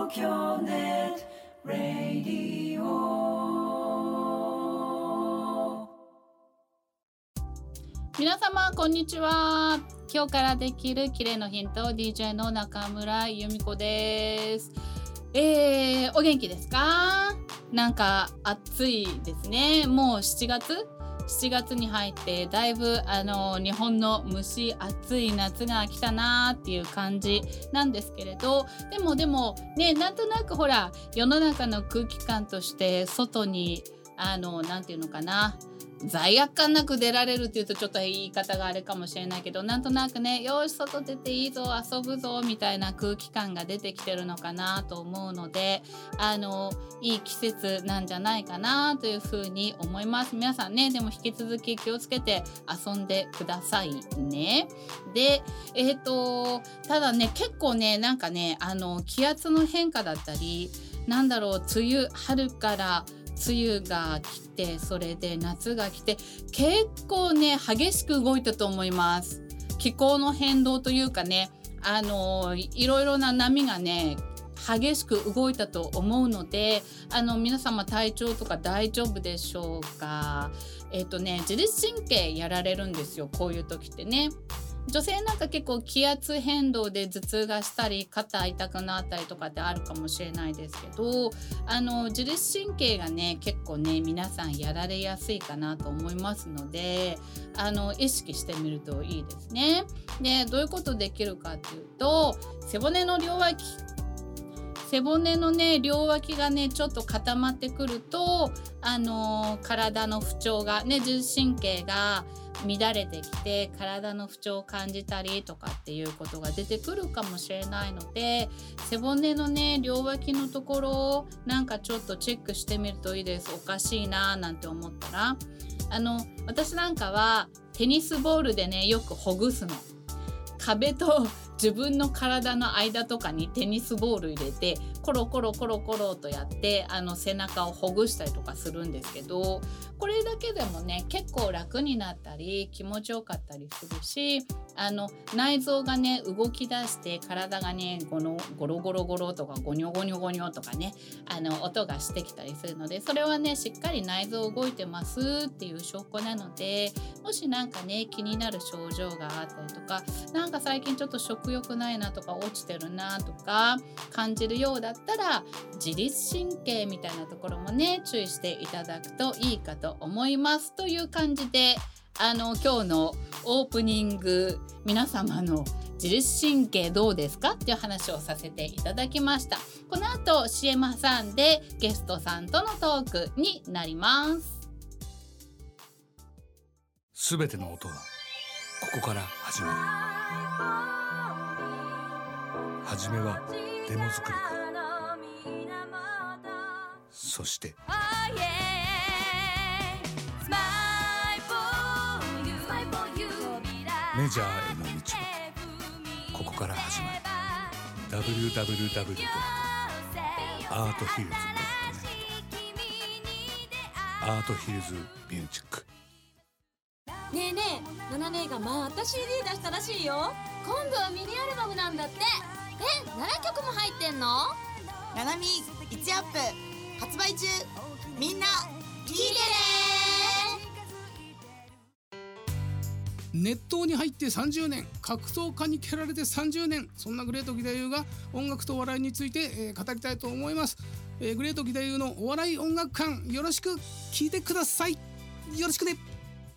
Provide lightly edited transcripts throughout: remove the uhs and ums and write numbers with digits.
東京ネットラディオ。皆様こんにちは。今日からできる綺麗のヒント DJ の中村由美子です。お元気ですか？なんか暑いですね。もう7月に入ってだいぶ日本の蒸し暑い夏が来たなっていう感じなんですけれど、でもね、なんとなくほら世の中の空気感として外になんていうのかな、罪悪感なく出られるっていうとちょっと言い方があれかもしれないけど、なんとなくね、よし外出ていいぞ遊ぶぞみたいな空気感が出てきてるのかなと思うので、いい季節なんじゃないかなというふうに思います。皆さんね、でも引き続き気をつけて遊んでくださいね。でただね、結構ね、なんかね、気圧の変化だったり、なんだろう、春から梅雨が来て、それで夏が来て、結構ね激しく動いたと思います。気候の変動というかね、いろいろな波がね激しく動いたと思うので、皆様体調とか大丈夫でしょうか？自律神経やられるんですよ、こういう時ってね。女性なんか結構気圧変動で頭痛がしたり肩痛くなったりとかってあるかもしれないですけど、自律神経がね結構ね皆さんやられやすいかなと思いますので、意識してみるといいですね。で、どういうことできるかっていうと、背骨のね両脇がねちょっと固まってくると、体の不調がね、自律神経が乱れてきて体の不調を感じたりとかっていうことが出てくるかもしれないので、背骨のね両脇のところをなんかちょっとチェックしてみるといいです。おかしいななんて思ったら、私なんかはテニスボールでねよくほぐすの。壁と自分の体の間とかにテニスボール入れてコロコロコロコロとやって背中をほぐしたりとかするんですけど、これだけでもね結構楽になったり気持ちよかったりするし、内臓がね動き出して体がねゴロゴロゴロとかゴニョゴニョゴニョとかね音がしてきたりするので、それはねしっかり内臓動いてますっていう証拠なので、もしなんかね気になる症状があったりとか、なんか最近ちょっと食欲ないなとか落ちてるなとか感じるようだったら、自律神経みたいなところもね注意していただくといいかと思いますという感じで、今日のオープニング、皆様の自律神経どうですかっていう話をさせていただきました。この後 CM 挟んでゲストさんとのトークになります。 すべての音はここから始まる。はじめはデモ作りか、そしてメジャーへの道はここから始まる。 www.arthhills.net アートヒルズミュージック。 ねえねえ、ナナ姉がまた CD 出したらしいよ。今度はミニアルバムなんだって。7曲も入ってんの？ ナナミ1アップ発売中。みんな聞いてね。 熱湯に入って30年、格闘家に蹴られて30年、そんなグレート義太夫が音楽とお笑いについて、語りたいと思います。グレート義太夫のお笑い音楽館、よろしく聞いてください。よろしくね。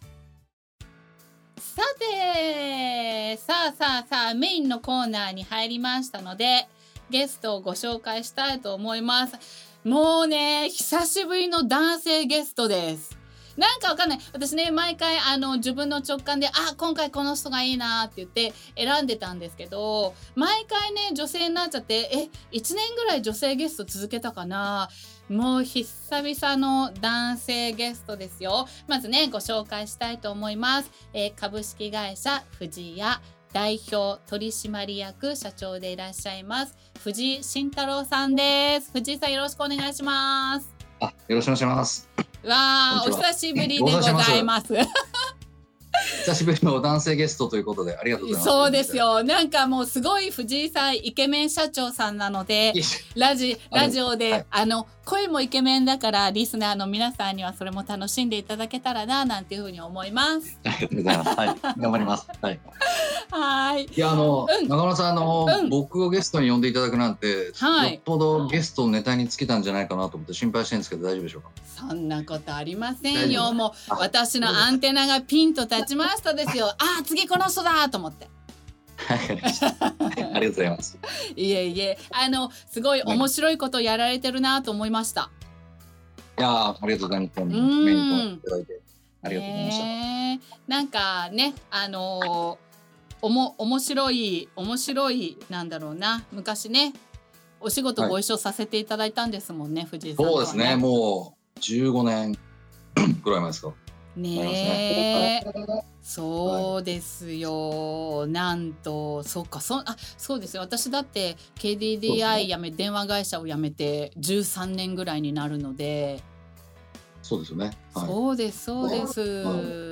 さてさあメインのコーナーに入りましたので、ゲストをご紹介したいと思います。もうね、久しぶりの男性ゲストです。なんかわかんない、私ね毎回自分の直感で今回この人がいいなって言って選んでたんですけど、毎回ね女性になっちゃって1年ぐらい女性ゲスト続けたかな。もう久々の男性ゲストですよ。まずねご紹介したいと思います。株式会社藤屋代表取締役社長でいらっしゃいます藤井慎太郎さんです。藤井さん、よろしくお願いします。 よろしくお願いします。 わー、お久しぶりでございます。 久しぶりの男性ゲストということでありがとうございます。 そうですよ。なんかもうすごい藤井さんイケメン社長さんなので、ラジオで、はい、声もイケメンだからリスナーの皆さんにはそれも楽しんでいただけたらななんていうふうに思います。 ありがとうございます。はい、頑張ります。はい。 はい。 いや中村さん僕をゲストに呼んでいただくなんて、はい、よっぽどゲストのネタに尽きたんじゃないかなと思って心配してるんですけど大丈夫でしょうか。 そんなことありませんよ。もう私のアンテナがピンと立ちましたですよ。あ、次この人だと思って。 ありがとうございます。 いえいえ、すごい面白いことやられてるなと思いました。 いやありがとうございます。メインといただいてありがとうございました。 なんかね、面白いなんだろうな、昔ねお仕事ご一緒させていただいたんですもんね、藤井さんとはね。 そうですね、もう15年ぐらい前ですかね。そうですよ。なんとそうですよ。私だって KDDI 辞め、電話会社を辞めて13年ぐらいになるので。 そうですよね。 はい、そうですそうです。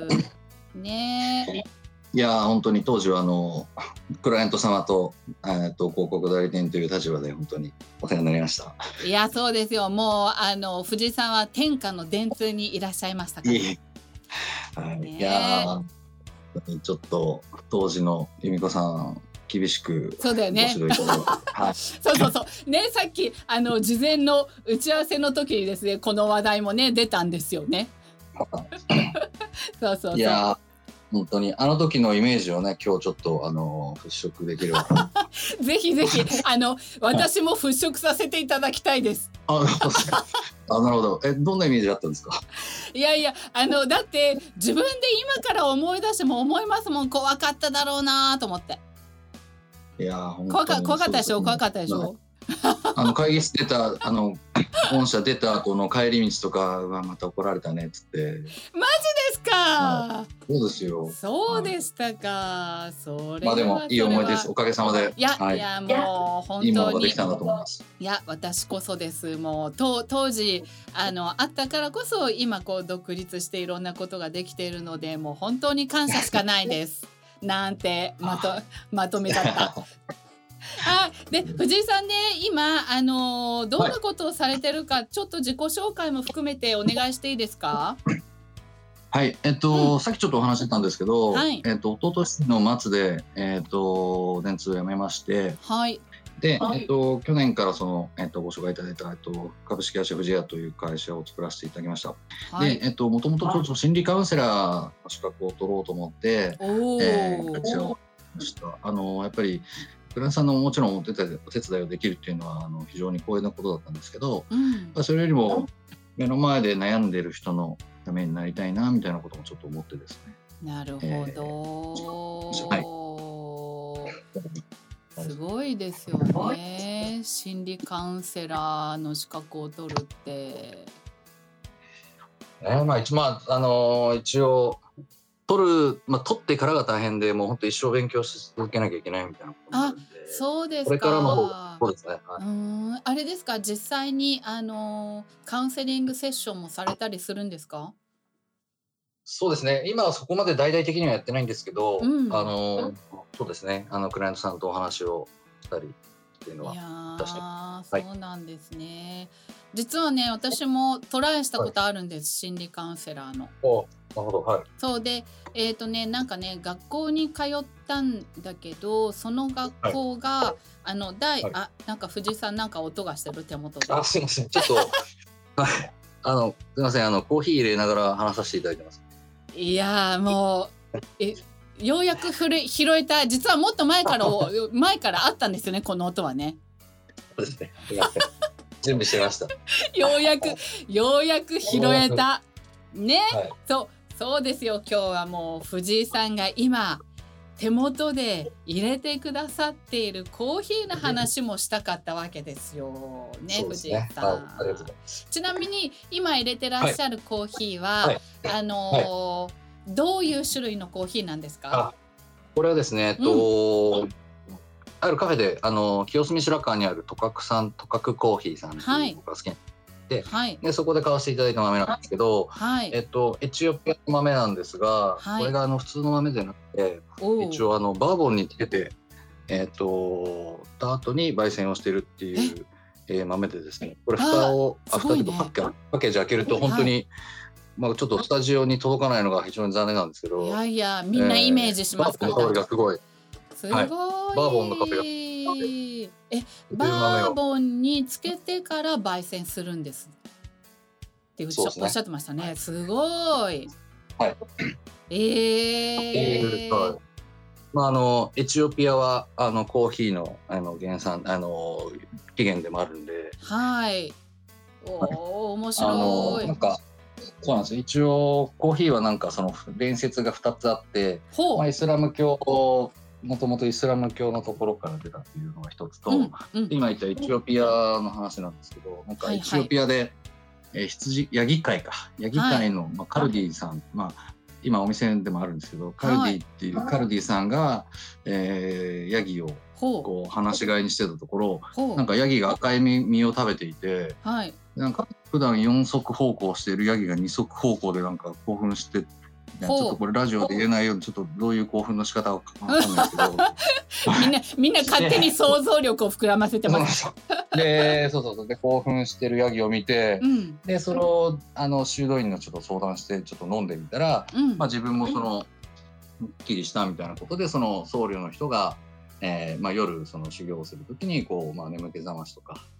ね。 いや本当に当時はクライアント様と広告代理店という立場で本当にお世話になりました。 いやそうですよ。もう藤井さんは天下の電通にいらっしゃいましたから。 いやちょっと当時の由美子さん厳しくそうだよね。 はい、 そうね、さっき事前の打ち合わせの時にですね、この話題もね出たんですよね。そう。 いや本当に時のイメージをね今日ちょっと払拭できればぜひ私も払拭させていただきたいです。 なるほど。どんなイメージだったんですか。 いやだって自分で今から思い出しても思いますもん。怖かっただろうなと思って。 いや本当に怖かったでしょ。怖かったでしょ。 会議室出た本社出た後の帰り道とかまた怒られたねっつって。 マジですか。 そうですよ。 そうでしたか。それはでもいい思い出です。おかげさまで。 いやもう本当にいいものができたんだと思います。 いや私こそです。もう当時あったからこそ今独立していろんなことができているので、もう本当に感謝しかないですなんてまとめだった。で藤井さんね、今どんなことをされてるか、ちょっと自己紹介も含めてお願いしていいですか。 はい、さっきちょっとお話してたんですけど、はい、一昨年の末で電通を辞めまして、 はい、 で、去年からご紹介いただいた株式会社藤屋という会社を作らせていただきました。はい、で、もともとちょっと心理カウンセラーの資格を取ろうと思って、会社をました。やっぱりクライアントさんのもちろんお手伝いをできるっていうのは非常に光栄なことだったんですけど、それよりも目の前で悩んでる人のためになりたいなみたいなこともちょっと思ってですね。 なるほど、はい、すごいですよね。心理カウンセラーの資格を取るって、 一応取ってからが大変で、もう本当一生勉強し続けなきゃいけないみたいなことなんで。 そうですか。 これからの方そうですね。 はい、あれですか、実際にカウンセリングセッションもされたりするんですか。 そうですね。今はそこまで大々的にはやってないんですけど、そうですね。クライアントさんとお話をしたりっていうのは出してます。 そうなんですね。実はね、私もトライしたことあるんです、心理カウンセラーの。 なるほど、はい。 そうで、なんかね、学校に通ったんだけど、その学校が、なんか藤井さんなんか音がしてる手元で。 すいません、ちょっとはい、すいません、コーヒー入れながら話させていただいてます。 いやもうようやく拾えた。実はもっと前からあったんですよね、この音はね。 そうですね。準備してました。 ようやく拾えたね、はい、そうですよ。今日はもう藤井さんが今手元で入れてくださっているコーヒーの話もしたかったわけですよね、藤井さん。 ありがとうございます。 ちなみに今入れてらっしゃるコーヒーは、どういう種類のコーヒーなんですか。 これはですね、あるカフェで清澄白河にある十角コーヒーさんっていう僕が好きな、 て、 はい。 でそこで買わせていただいた豆なんですけど、 はい。 エチオピアの豆なんですが、 はいこれが普通の豆じゃなくて、 おー一応バーボンにつけてた後に焙煎をしてるっていう、豆でですね、これ蓋をすごいねパッケージ開けると本当に、まあちょっとスタジオに届かないのが非常に残念なんですけど、 いやいや、みんなイメージしますから。 バーボンの香りがすごい。 すごい。 バーボンの香りがバーボンにつけてから焙煎するんですっておっしそうですねゃってましたね。すごい。 はい。はい。まあエチオピアはコーヒーの原産起源でもあるんで、 はい。面白い。 なんかそうなんですよ。一応コーヒーはなんかその伝説が2つあって、まあ、イスラム教もともとイスラム教のところから出たっていうのが一つと、今言ったエチオピアの話なんですけど、なんかエチオピアで、ヤギ飼いの、カルディさん、今お店でもあるんですけど、カルディっていうカルディさんが、ヤギをこう放し飼いにしてたところ、なんかヤギが赤い実を食べていて、なんか普段4足歩行しているヤギが2足歩行でなんか興奮して、ちょっとこれラジオで言えないようにちょっとどういう興奮の仕方かわかんないですけどみんな勝手に想像力を膨らませてます。 で興奮してるヤギを見て、でそれを修道院のちょっと相談してちょっと飲んでみたら、自分もすっきりしたみたいなことで、その僧侶の人が、夜その修行をするときにこう、眠気覚ましとか。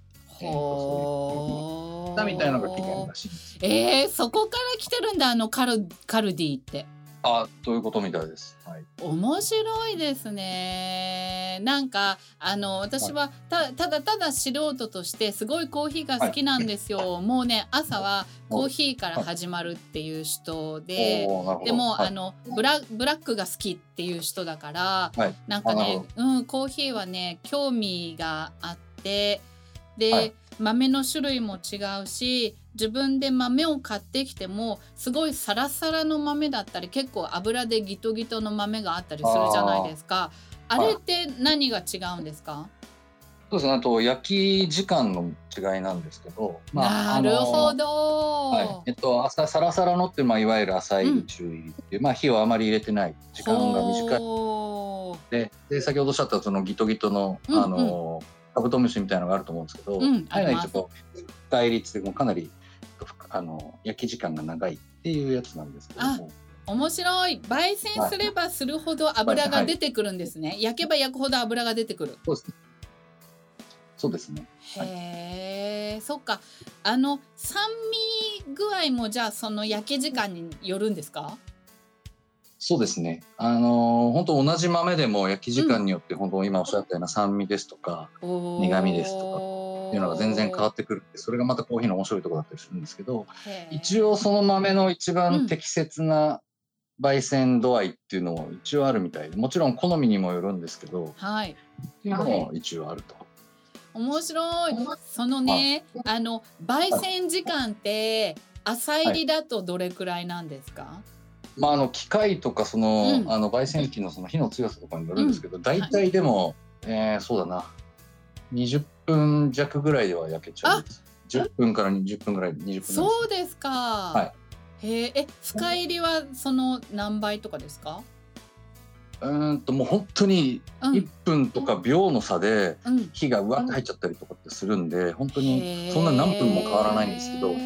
そういうみたいなのが起源らしいです。 そこから来てるんだ、カルディって。 ということみたいです。 面白いですね。なんか私はただ素人としてすごいコーヒーが好きなんですよ。もうね、朝はコーヒーから始まるっていう人で、でもブラックが好きっていう人だから、なんかね、コーヒーはね興味があって。で、豆の種類も違うし、自分で豆を買ってきてもすごいサラサラの豆だったり、結構油でギトギトの豆があったりするじゃないですか。あれって何が違うんですか？ そうですね、焼き時間の違いなんですけど、 なるほど。 朝サラサラのって、いわゆる浅いり中入りっていう、火をあまり入れてない時間が短いで、先ほどおっしゃったそのギトギトのカブトムシみたいなのがあると思うんですけど、あれはちょっと深入りってもかなり焼き時間が長いっていうやつなんですけども。 面白い。焙煎すればするほど油が出てくるんですね。焼けば焼くほど油が出てくる。 そうですね。 へえ、そっか。酸味具合もじゃあその焼き時間によるんですか？ そうですね。本当同じ豆でも焼き時間によって本当今おっしゃったような酸味ですとか苦味ですとかっていうのが全然変わってくるんで、それがまたコーヒーの面白いところだったりするんですけど、一応その豆の一番適切な焙煎度合いっていうのも一応あるみたいで、もちろん好みにもよるんですけど、っていうのも一応あると。 面白い。そのね、焙煎時間って浅入りだとどれくらいなんですか？ 機械とか焙煎機のその火の強さとかによるんですけど、大体でも、そうだな、20分弱ぐらいでは焼けちゃうんです。10分から20分ぐらい、20分。 そうですか。深入りはその何倍とかですか？ もう本当に1分とか秒の差で火がうわって入っちゃったりとかってするんで、本当にそんな何分も変わらないんですけど、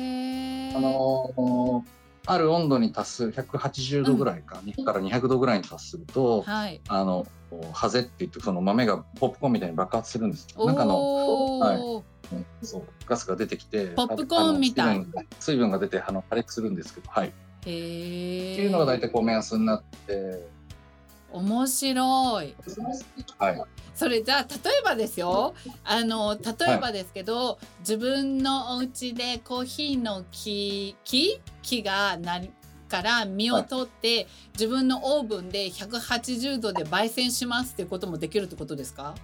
ある温度に達する180度ぐらいか、から200度ぐらいに達すると、ハゼって言ってその豆がポップコーンみたいに爆発するんです。中のガスが出てきて、 ポップコーンみたい水分が出て破裂するんですけど、っていうのが大体目安になって。 面白い。それじゃあ例えばですよ、例えばですけど、自分のお家でコーヒーの木がから実を取って、自分のオーブンで180度で焙煎しますっていうこともできるってことですか？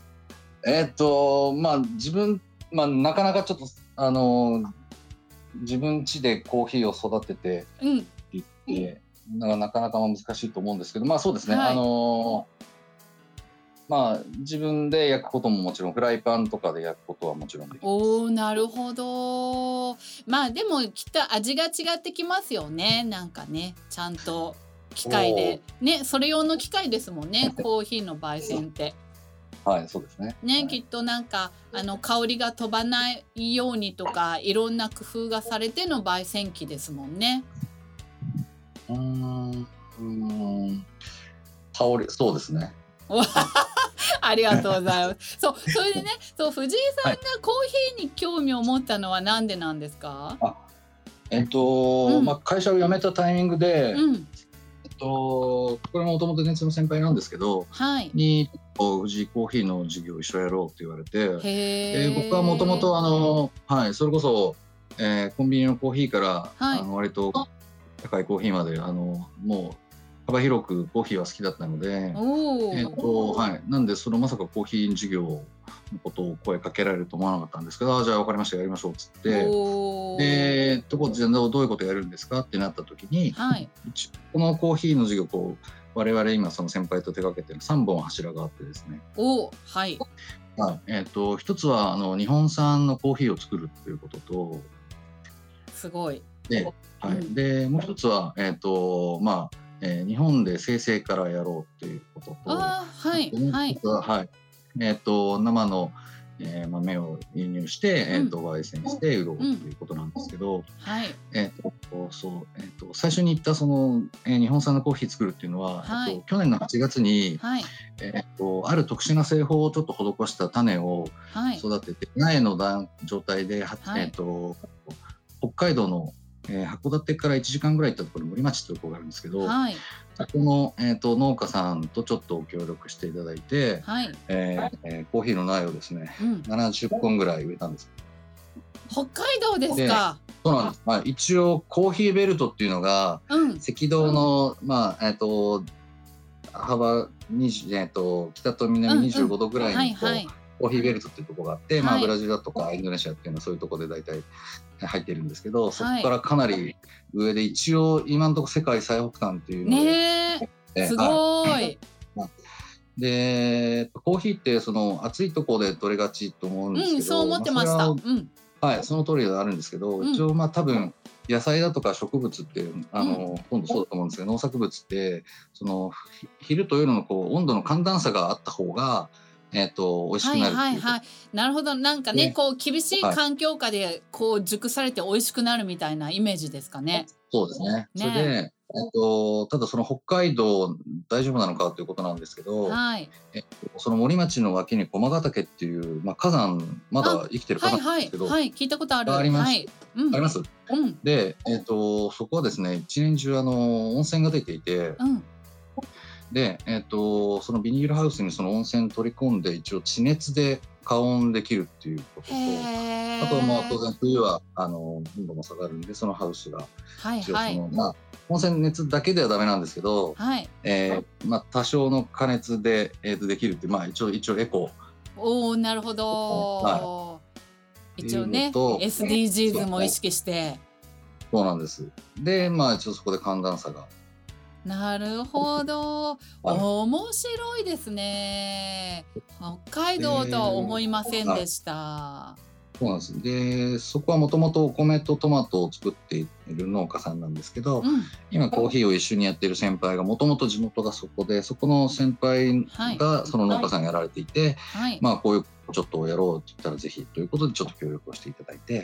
自分なかなかちょっと自分家でコーヒーを育てていって、なかなか難しいと思うんですけど、そうですね、 自分で焼くことももちろん、フライパンとかで焼くことはもちろんできます。 おー、なるほど。でもきっと味が違ってきますよね。なんかね、ちゃんと機械でね、それ用の機械ですもんね、コーヒーの焙煎って。 はい、そうですね。 ね、きっとなんか香りが飛ばないようにとか、いろんな工夫がされての焙煎機ですもんね。 香り、そうですね。 ありがとうございます。それでね、藤井さんがコーヒーに興味を持ったのはなんでなんですか？ 会社を辞めたタイミングで、 うんこれもともと電通の先輩なんですけど、 はいに藤井コーヒーの事業を一緒やろうって言われて、 へー僕はもともとそれこそ、コンビニのコーヒーから、 はい割と高いコーヒーまでもう幅広くコーヒーは好きだったので、 おーなんでまさかコーヒー事業のことを声かけられると思わなかったんですけど、じゃあ分かりました、やりましょうっつって、 おーでどういうことやるんですかってなった時に、 はいこのコーヒーの事業我々今その先輩と手掛けてる3本柱があってですね、 はい一つは日本産のコーヒーを作るということと、 すごい。 でもう一つは日本で生成からやろうということと、生の豆を輸入して、焙煎して売ろうということなんですけど、最初に言った日本産のコーヒー作るっていうのは、去年の8月に、ある特殊な製法をちょっと施した種を育てて、苗の状態で、北海道の函館から1時間ぐらい行ったところに森町というところがあるんですけど、そこの、農家さんとちょっと協力していただいて、コーヒーの苗をですね、70本ぐらい植えたんです。 北海道ですか？ そうなんです。一応コーヒーベルトっていうのが、赤道の、幅北と南25度ぐらいにコーヒーベルトっていうところがあって、ブラジルだとかインドネシアっていうのはそういうところで大体入ってるんですけど、そこからかなり上で、一応今のところ世界最北端っていうので、 すごい。 でコーヒーって暑いところで取れがちと思うんですけど、 そう思ってました。 その通りではあるんですけど、一応多分野菜だとか植物って今度そうだと思うんですけど、農作物って昼と夜の温度の寒暖差があった方が美味しくなるっていう。 なるほど。なんかね、厳しい環境下で熟されて美味しくなるみたいなイメージですかね。 そうですね。それでただ北海道大丈夫なのかということなんですけど、その森町の脇に駒ヶ岳っていう、火山、まだ生きてる火山なんですけど、 聞いたことある。 あります。で、そこはですね、一年中温泉が出ていて、で、そのビニールハウスにその温泉取り込んで、一応地熱で加温できるっていうことと、あとは当然冬は温度も下がるんで、そのハウスが一応温泉熱だけではダメなんですけど、多少の加熱で、できるっていう、一応エコ。 なるほど。一応ね SDGs も意識して。 そうなんです。で一応そこで寒暖差が。 なるほど、面白いですね。北海道とは思いませんでした。 そうなんです。で、そこはもともとお米とトマトを作っている農家さんなんですけど、今コーヒーを一緒にやっている先輩がもともと地元がそこで、そこの先輩がその農家さんやられていて、こういうちょっとやろうって言ったらぜひということでちょっと協力をしていただいて。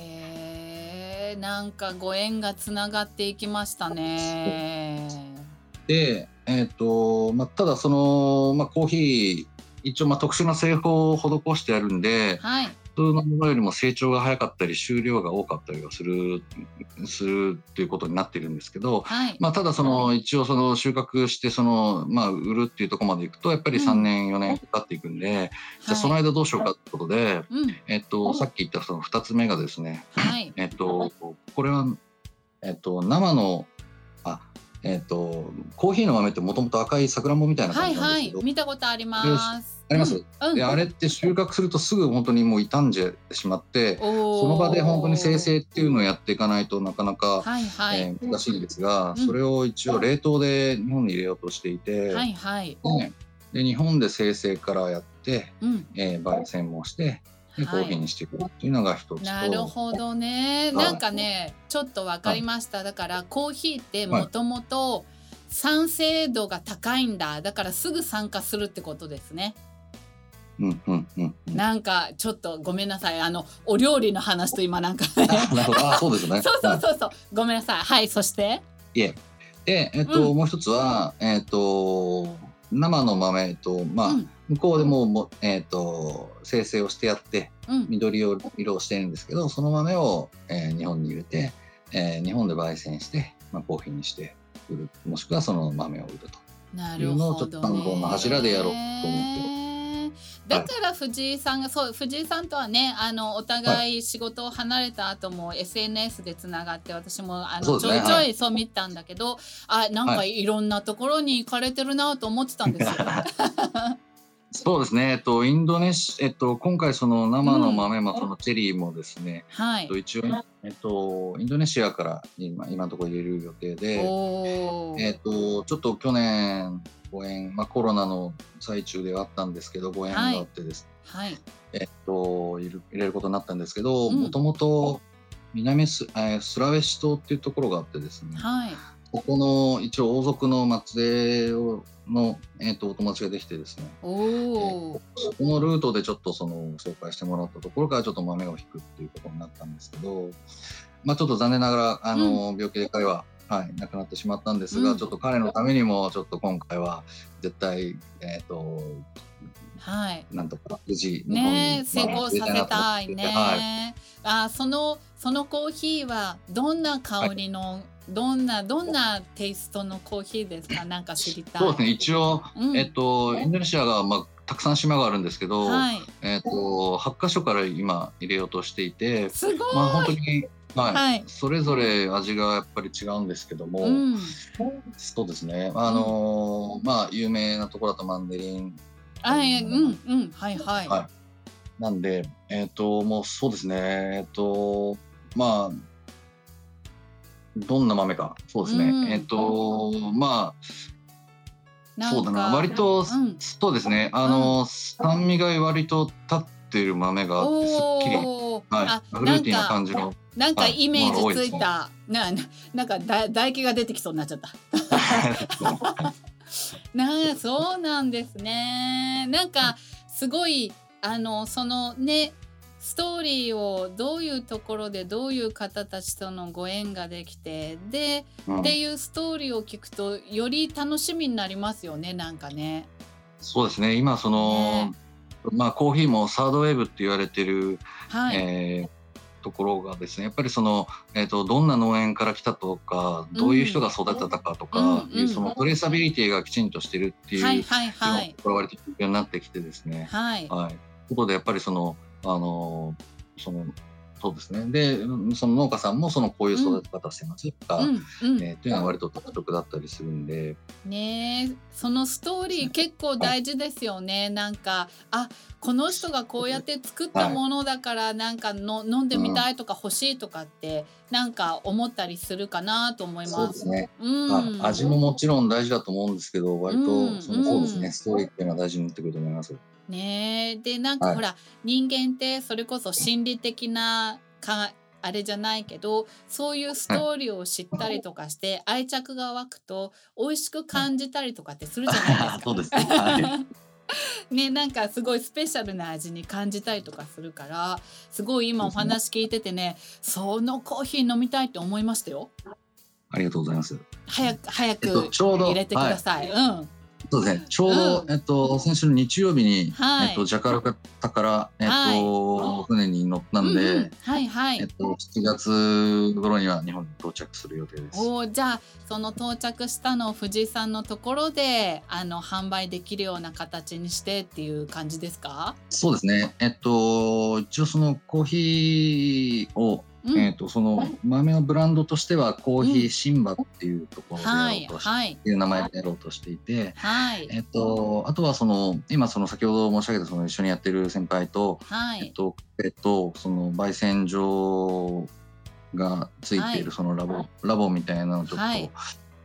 なんかご縁がつながっていきましたね。 で、ただコーヒー一応特殊な製法を施してあるんで、普通のものよりも成長が早かったり収量が多かったりはするということになっているんですけど、ただ一応収穫して売るっていうところまでいくとやっぱり3年4年かかっていくんで、じゃあその間どうしようかってことで、さっき言った2つ目がですね、これは生のコーヒーの豆ってもともと赤いさくらんぼみたいな感じなんですけど、 見たことあります。 あります。であれって収穫するとすぐ本当にもう傷んじゃしまって、その場で本当に生成っていうのをやっていかないとなかなか難しいんですが、それを一応冷凍で日本に入れようとしていて、 で日本で生成からやって、 うん焙煎もしてでコーヒーにしていくっていうのが一つと、 なるほどね。なんかねちょっと分かりました。だからコーヒーってもともと酸性度が高いんだ。だからすぐ酸化するってことですね。 うんうんうんうん、 なんかちょっとごめんなさい、お料理の話と今なんかねなるほど、そうですね。 そうそうそうそう、ごめんなさい。はい、そしていえで、もう一つは、生の豆と、向こうでも生成をしてやって緑色をしてるんですけど、その豆を、日本に入れて、日本で焙煎して、コーヒーにして売る、もしくはその豆を売るというのをちょっと3本の柱でやろうと思ってる。 だから藤井さんが、そう、藤井さんとはねお互い仕事を離れた後も SNS でつながって、私もちょいちょいそう見たんだけど、なんかいろんなところに行かれてるなと思ってたんですよ。 そうですね、インドネシア、今回その生の豆もそのチェリーもですね、一応、インドネシアから今のところ入れる予定で、ちょっと去年ご縁、コロナの最中ではあったんですけど、ご縁があってですね、入れることになったんですけど、もともと南スラウェシ島っていうところがあってですね、ここの一応王族の末裔の、お友達ができてですね、そこのルートでちょっとその紹介してもらったところからちょっと豆を引くっていうことになったんですけど、ちょっと残念ながら病気で彼は、亡くなってしまったんですが、ちょっと彼のためにもちょっと今回は絶対なんとか無事日本に成功させたいね。そのコーヒーはどんな香りの、どんなテイストのコーヒーですか？なんか知りたい。 そうですね、一応、インドネシアが、たくさん島があるんですけど、8カ所から今入れようとしていて、 すごい、 本当に、それぞれ味がやっぱり違うんですけども、そうですね、有名なところだとマンデリン、なんで、もうそうですね、どんな豆か、そうですね、そうだな、割と、そうですね、酸味が割と立っている豆があって、すっきり、フルーティーな感じの。 なんかイメージついた、なんか唾液が出てきそうになっちゃった。そうなんですね。なんかすごいそのねストーリーをどういうところでどういう方たちとのご縁ができてで、っていうストーリーを聞くとより楽しみになりますよね。なんかね。 そうですね。今その、コーヒーもサードウェーブって言われてる、ところがですね、やっぱりその、どんな農園から来たとか、どういう人が育てたかとか、そのトレーサビリティがきちんとしてるっていうのが割と必要になってきてですね。ということでやっぱりそのそうですね。で、その農家さんもこういう育て方してますとか、っていうのは割と特色だったりするんで。 ね、そのストーリー結構大事ですよね。なんかこの人がこうやって作ったものだからなんか飲んでみたいとか欲しいとかってなんか思ったりするかなと思います。 そうですね。味ももちろん大事だと思うんですけど、割とそうですね。ストーリーっていうのは大事になってくると思います。 ね、でなんかほら、人間ってそれこそ心理的なあれじゃないけど、そういうストーリーを知ったりとかして愛着が湧くと美味しく感じたりとかってするじゃないですか。 そうですね。 ね、なんかすごいスペシャルな味に感じたりとかするから、すごい今お話聞いててね、そのコーヒー飲みたいって思いましたよ。 ありがとうございます。 早く入れてください。 そうですね。ちょうど、先週の日曜日に、ジャカルタから、船に乗ったんで、7月頃には日本に到着する予定です。 じゃあその到着したのを藤井さんのところで販売できるような形にしてっていう感じですか？ そうですね。一応そのコーヒーをその豆のブランドとしてはコーヒーシンバっていうところでやろうとしていう名前でやろうとしていて、あとは今先ほど申し上げた一緒にやってる先輩と、その焙煎所がついているそのラボみたいなのをちょっと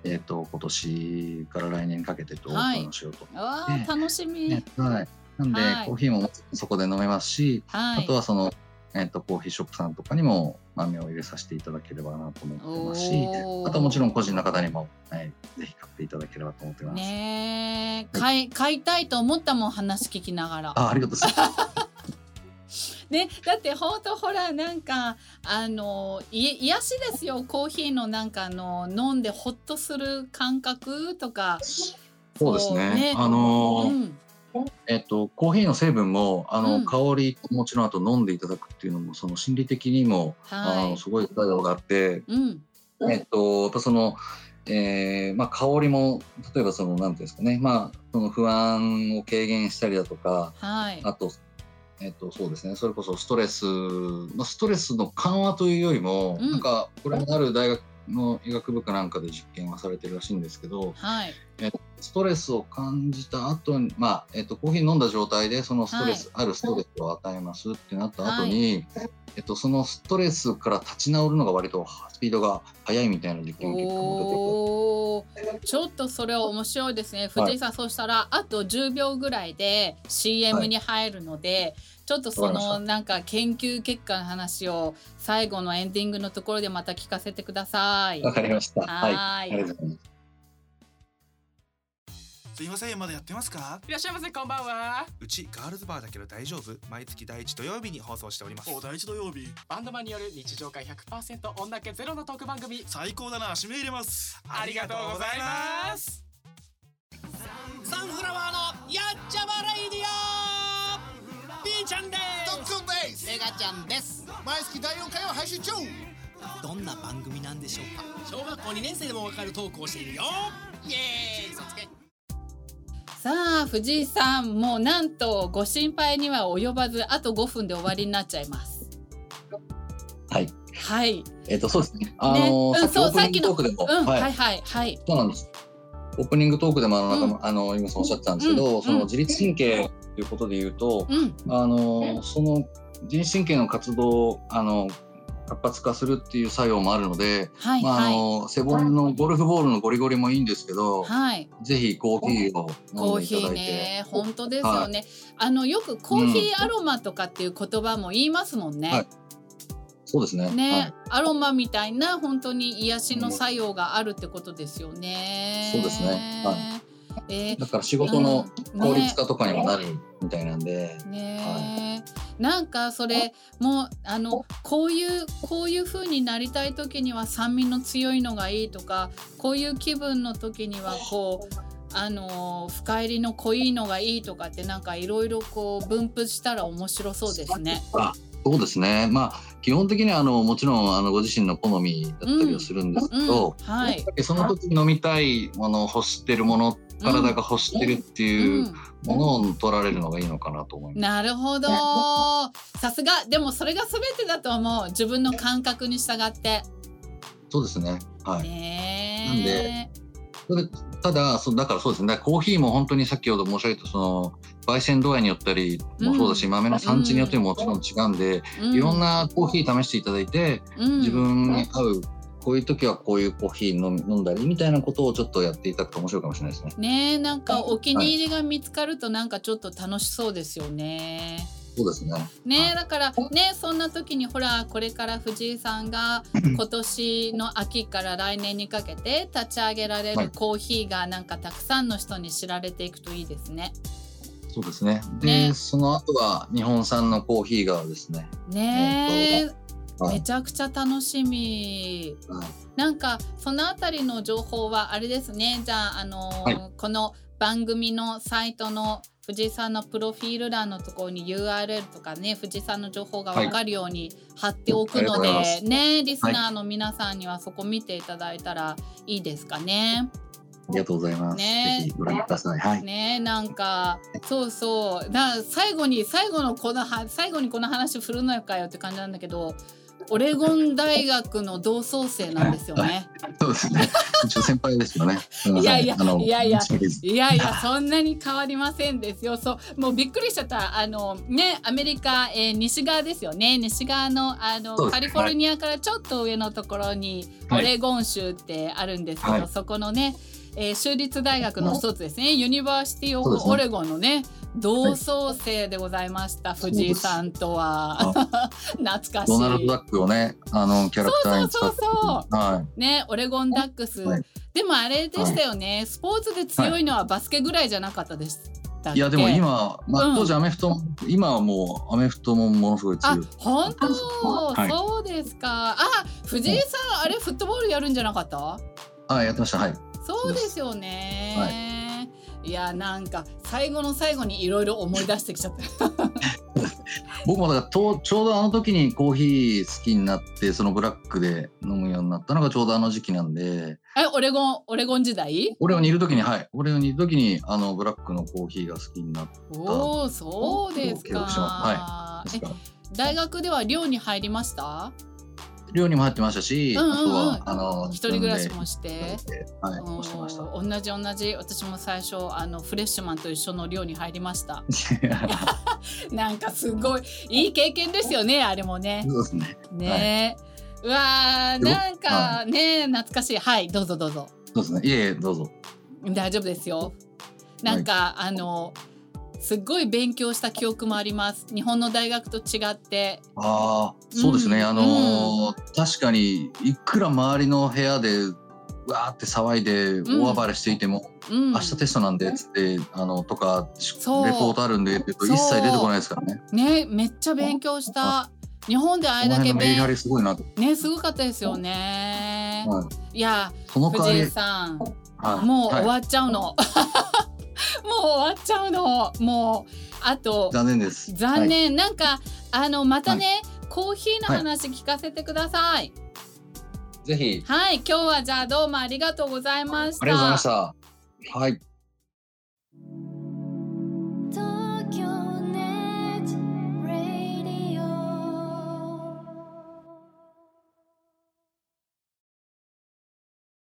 今年から来年にかけてオープンしようと思って、 楽しみ。 はい、なんで、コーヒーもそこで飲めますし、 はい、 あとはその、コーヒーショップさんとかにも豆を入れさせていただければなと思ってますし、あとはもちろん個人の方にも、ぜひ買っていただければと思ってます。 ね、買いたいと思ったもん、話聞きながら。 ありがとうございます。 ね、だってほんとほらなんか癒しですよ、コーヒーのなんか飲んでホッとする感覚とか。 そうですね。コーヒーの成分も香りもちろんあと飲んでいただくっていうのもその心理的にも、すごい作用があって、やっぱその香りも例えばそのなんていうんですかね、その不安を軽減したりだとか、あとそうですね、それこそストレスの緩和というよりも、なんかこれもある大学の医学部かなんかで実験はされてるらしいんですけど、ストレスを感じた後に、コーヒー飲んだ状態でそのストレス、あるストレスを与えますってなった後に、そのストレスから立ち直るのが割とスピードが速いみたいな実験結果も出てて、 ちょっとそれは面白いですね。藤井さん、そうしたらあと10秒ぐらいで CM に入るので、ちょっとそのなんか研究結果の話を最後のエンディングのところでまた聞かせてください。 わかりました。はい。ありがとうございます。 すいません、まだやってますか？ いらっしゃいませ、こんばんは。 うちガールズバーだけど大丈夫？毎月第1土曜日に放送しております。 第1土曜日。バンドマンによる日常会 100% 女気ゼロのトーク番組。 最高だな、締め入れます。 ありがとうございます。サンフラワーのやっちゃまレイディオ。 B ちゃんです。 特訓です。 メガちゃんです。 毎月第4回を配信中。 どんな番組なんでしょうか？小学校2年生でもわかるトークをしているよ。イエーイ、嘘つけ。 さあ藤井さん、もうなんとご心配には及ばずあと5分で終わりになっちゃいます。 はい。 はい。 そうですね。さっきオープニングトークでも、そうなんです。オープニングトークでも今おっしゃってたんですけど、その自律神経ということで言うと、その自律神経の活動活発化するっていう作用もあるので、背骨のゴルフボールのゴリゴリもいいんですけど、ぜひコーヒーを飲んでいただいて。コーヒーね、本当ですよね。よくコーヒーアロマとかっていう言葉も言いますもんね。そうですね。アロマみたいな本当に癒しの作用があるってことですよね。そうですね。だから仕事の効率化とかにもなるみたいなんで。なんかそれもこういう風になりたい時には酸味の強いのがいいとか、こういう気分の時には深入りの濃いのがいいとかってなんかいろいろ分布したら面白そうですね。そうですね。基本的にはもちろんご自身の好みだったりはするんですけど、その時飲みたいもの、欲してるもの、体が欲してるっていうものを取られるのがいいのかなと思います。なるほど。さすが。でもそれが全てだと思う。自分の感覚に従って。そうですね。はい。なんでただだからそうですね。コーヒーも本当にさっきほど申し上げたその焙煎度合いによったりもそうだし、豆の産地によってももちろん違うんで、いろんなコーヒー試していただいて、自分に合うこういう時はこういうコーヒー飲んだりみたいなことをちょっとやっていただくと面白いかもしれないですね。ね、なんかお気に入りが見つかるとなんかちょっと楽しそうですよね。そうですね。ね、だからね、そんな時にほらこれから藤井さんが今年の秋から来年にかけて立ち上げられるコーヒーがなんかたくさんの人に知られていくといいですね。そうですね。で、その後は日本産のコーヒーがですね。ね。めちゃくちゃ楽しみ。なんかそのあたりの情報はあれですね。じゃあこの番組のサイトの藤井さんのプロフィール欄のところに URL とかね、藤井さんの情報が分かるように貼っておくので、ね、リスナーの皆さんにはそこ見ていただいたらいいですかね。ありがとうございます。ね、ぜひご覧ください。はい。ね、なんかそう最後にこの話振るのかよって感じなんだけど、 オレゴン大学の同窓生なんですよね。 そうですね。一応先輩ですよね。 いやいやそんなに変わりませんですよ。そうもうびっくりしちゃった。アメリカ、西側ですよね。西側のカリフォルニアからちょっと上のところにオレゴン州ってあるんですけど、そこのね、州立大学の一つですね。ユニバーシティオブオレゴンのね。同窓生でございました、藤井さんとは。懐かしい。 ドナルドダックをね、キャラクターに使って、 ね、オレゴンダックス、でもあれでしたよね、スポーツで強いのはバスケぐらいじゃなかったでしたっけ？ いやでも今、当時アメフト、今はもうアメフトもものすごい強い。 本当、そうですか。藤井さん、あれフットボールやるんじゃなかった？ やってました。はい。 そうですよね。いやなんか最後の最後にいろいろ思い出してきちゃった僕もだからちょうどあの時にコーヒー好きになって、そのブラックで飲むようになったのがちょうどあの時期なんで。 オレゴン時代？ オレゴンにいる時にブラックのコーヒーが好きになった。 おー、そうですか。大学では寮に入りました？ 寮にも入ってましたし、あとは一人暮らしもして、 してました。 同じ。私も最初フレッシュマンと一緒の寮に入りました。なんかすごいいい経験ですよね、あれもね。 そうですね。 ね、うわー、なんかね、懐かしい。はい、どうぞ。 そうですね。いえどうぞ。 大丈夫ですよ。なんか、すっごい勉強した記憶もあります。日本の大学と違って。 そうですね。確かにいくら周りの部屋でわーって騒いで大暴れしていても、明日テストなんでっつってとかレポートあるんでって言うと一切出てこないですからね。 ね、めっちゃ勉強した。日本であれだけメリハリすごいなと。 ね、すごかったですよね。いや、藤井さん、もう終わっちゃうの。もうあと残念です。 残念、なんかまたね、コーヒーの話聞かせてください。 ぜひ。 はい、今日はじゃあどうもありがとうございました。 ありがとうございました。はい。